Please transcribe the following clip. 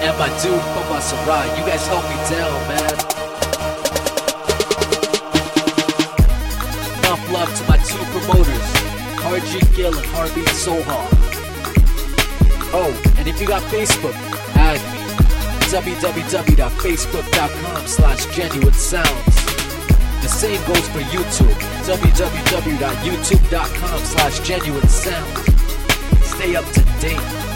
And my dude Papa Sarai, you guys help me down, man. Enough love to my two promoters, RG Gill and Harvey Soha. Oh, and if you got Facebook, add me. www.facebook.com/genuine sounds. The same goes for YouTube. www.youtube.com/genuine sounds. Stay up to date.